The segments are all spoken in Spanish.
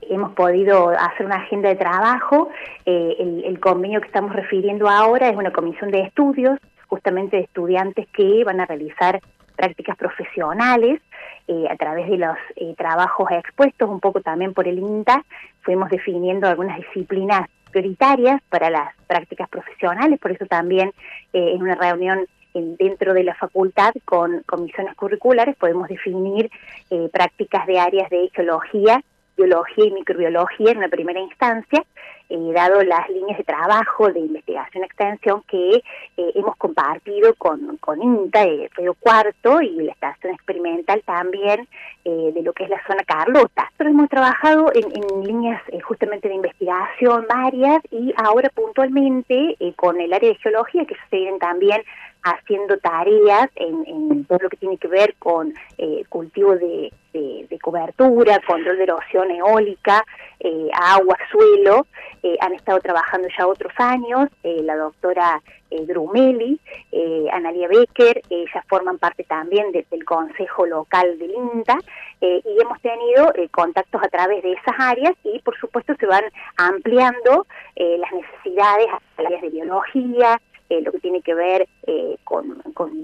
hemos podido hacer una agenda de trabajo. El convenio que estamos refiriendo ahora es una comisión de estudios, justamente de estudiantes que van a realizar prácticas profesionales a través de los trabajos expuestos, un poco también por el INTA. Fuimos definiendo algunas disciplinas prioritarias para las prácticas profesionales, por eso también en una reunión dentro de la facultad con comisiones curriculares podemos definir prácticas de áreas de geología, biología y microbiología en una primera instancia, dado las líneas de trabajo de investigación-extensión que hemos compartido con INTA, Río Cuarto, y la estación experimental también de lo que es la zona Carlota. Nosotros hemos trabajado en líneas justamente de investigación varias, y ahora puntualmente con el área de geología, que se vienen también haciendo tareas en todo lo que tiene que ver con cultivo de cobertura, control de erosión eólica, agua, suelo. Han estado trabajando ya otros años, la doctora Drumeli, Analia Becker, ellas forman parte también del Consejo Local del INTA, y hemos tenido contactos a través de esas áreas, y por supuesto se van ampliando las necesidades a las áreas de biología, lo que tiene que ver con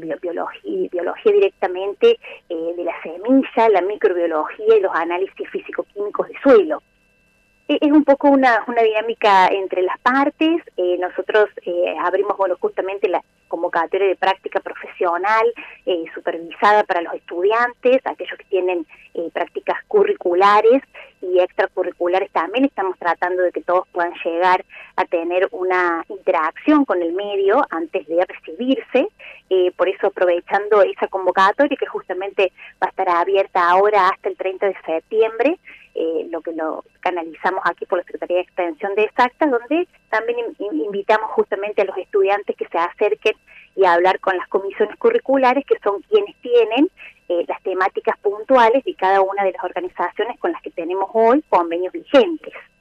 biología directamente de la semilla, la microbiología y los análisis físico-químicos de suelo. Es un poco una dinámica entre las partes. Nosotros abrimos justamente la convocatoria de práctica profesional supervisada para los estudiantes, aquellos que tienen prácticas curriculares y extracurriculares también. Estamos tratando de que todos puedan llegar a tener una interacción con el medio antes de recibirse, por eso aprovechando esa convocatoria que justamente va a estar abierta ahora hasta el 30 de septiembre, lo canalizamos aquí por la Secretaría de Extensión de Exactas, donde también invitamos justamente a los estudiantes que se acerquen y a hablar con las comisiones curriculares, que son quienes tienen las temáticas puntuales de cada una de las organizaciones con las que tenemos hoy convenios vigentes.